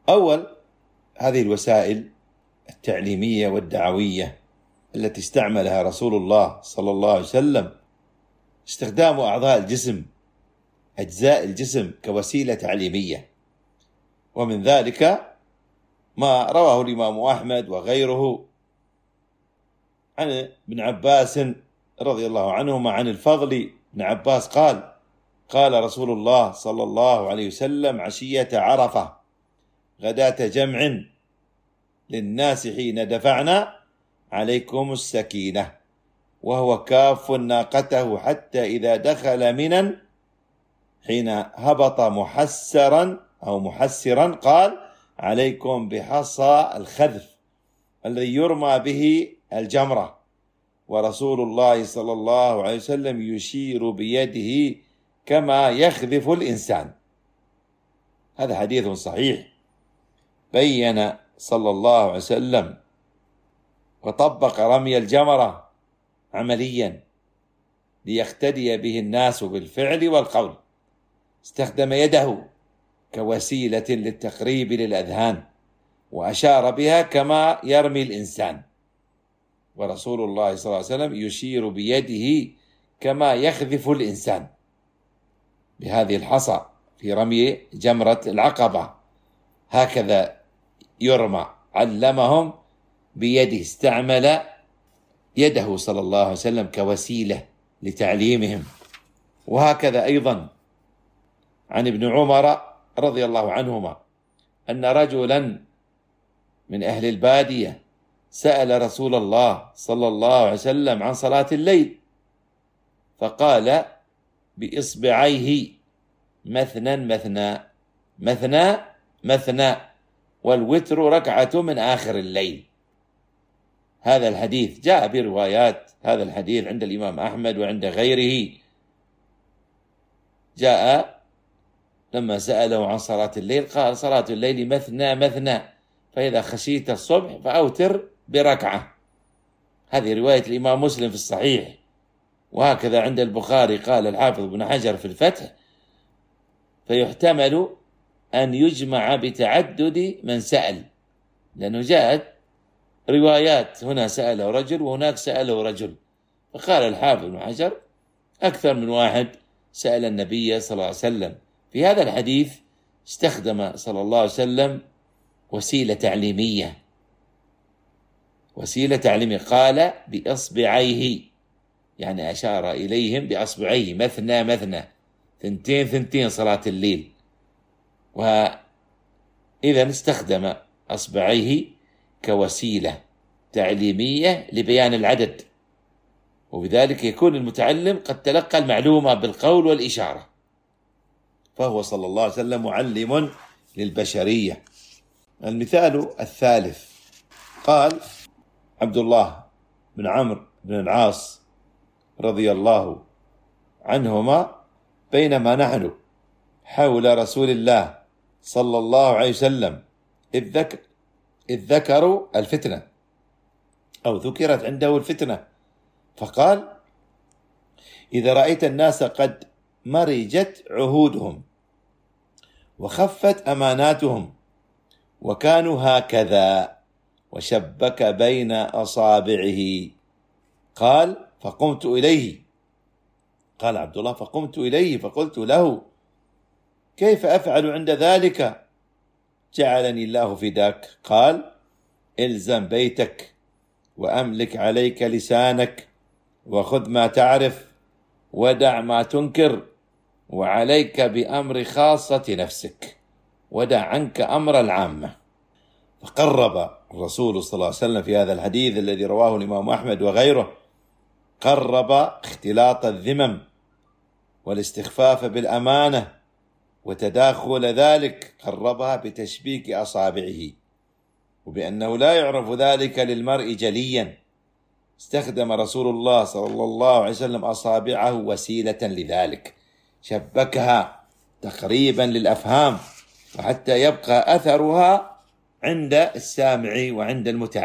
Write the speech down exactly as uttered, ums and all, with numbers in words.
أول هذه الوسائل التعليمية والدعوية التي استعملها رسول الله صلى الله عليه وسلم استخدام أعضاء الجسم، أجزاء الجسم كوسيلة تعليمية. ومن ذلك ما رواه الإمام أحمد وغيره عن ابن عباس رضي الله عنهما عن الفضل بن عباس قال: قال رسول الله صلى الله عليه وسلم عشية عرفة غداة جمع للناس حين دفعنا عليكم السكينة، وهو كاف ناقته حتى إذا دخل منا حين هبط محسرا أو محسرا قال: عليكم بحصى الخذف الذي يرمى به الجمرة، ورسول الله صلى الله عليه وسلم يشير بيده كما يخذف الإنسان. هذا حديث صحيح بين صلى الله عليه وسلم وطبق رمي الجمرة عمليا ليقتدي به الناس بالفعل والقول. استخدم يده كوسيلة للتقريب للأذهان وأشار بها كما يرمي الإنسان، ورسول الله صلى الله عليه وسلم يشير بيده كما يخذف الإنسان بهذه الحصى في رمي جمرة العقبة، هكذا يرمى. علمهم بيده، استعمل يده صلى الله عليه وسلم كوسيلة لتعليمهم. وهكذا أيضا عن ابن عمر رضي الله عنهما أن رجلا من أهل البادية سأل رسول الله صلى الله عليه وسلم عن صلاة الليل، فقال بإصبعيه مثنى مثنى مثنى مثنى، والوتر ركعة من آخر الليل. هذا الحديث جاء بروايات، هذا الحديث عند الإمام أحمد وعند غيره. جاء لما سأله عن صلاة الليل قال: صلاة الليل مثنى مثنى، فإذا خشيت الصبح فأوتر بركعة. هذه رواية الإمام مسلم في الصحيح. وهكذا عند البخاري قال الحافظ بن حجر في الفتح: فيحتمل أن يجمع بتعدد من سأل، لأنه جاءت روايات هنا سأله رجل وهناك سأله رجل، فقال الحافظ بن حجر أكثر من واحد سأل النبي صلى الله عليه وسلم. في هذا الحديث استخدم صلى الله عليه وسلم وسيلة تعليمية، وسيلة تعليمية قال بإصبعيه، يعني أشار إليهم بأصبعيه مثنى مثنى، ثنتين ثنتين صلاة الليل. وإذا استخدم أصبعيه كوسيلة تعليمية لبيان العدد، وبذلك يكون المتعلم قد تلقى المعلومة بالقول والإشارة، فهو صلى الله عليه وسلم معلم للبشرية. المثال الثالث قال عبد الله بن عمرو بن العاص رضي الله عنهما: بينما نحن حول رسول الله صلى الله عليه وسلم إذ ذكر إذ ذكروا الفتنة أو ذكرت عنده الفتنة، فقال: إذا رأيت الناس قد مرجت عهودهم وخفت أماناتهم وكانوا هكذا، وشبك بين أصابعه. قال: فقمت إليه قال عبد الله: فقمت إليه فقلت له: كيف أفعل عند ذلك؟ جعلني الله فداك. قال: إلزم بيتك وأملك عليك لسانك وخذ ما تعرف ودع ما تنكر، وعليك بأمر خاصة نفسك ودع عنك أمر العامة. فقرب الرسول صلى الله عليه وسلم في هذا الحديث الذي رواه الإمام أحمد وغيره، قرب اختلاط الذمم والاستخفاف بالأمانة وتداخل ذلك، قربها بتشبيك أصابعه، وبأنه لا يعرف ذلك للمرء جليا. استخدم رسول الله صلى الله عليه وسلم أصابعه وسيلة لذلك، شبكها تقريبا للأفهام وحتى يبقى أثرها عند السامع وعند المتعلم.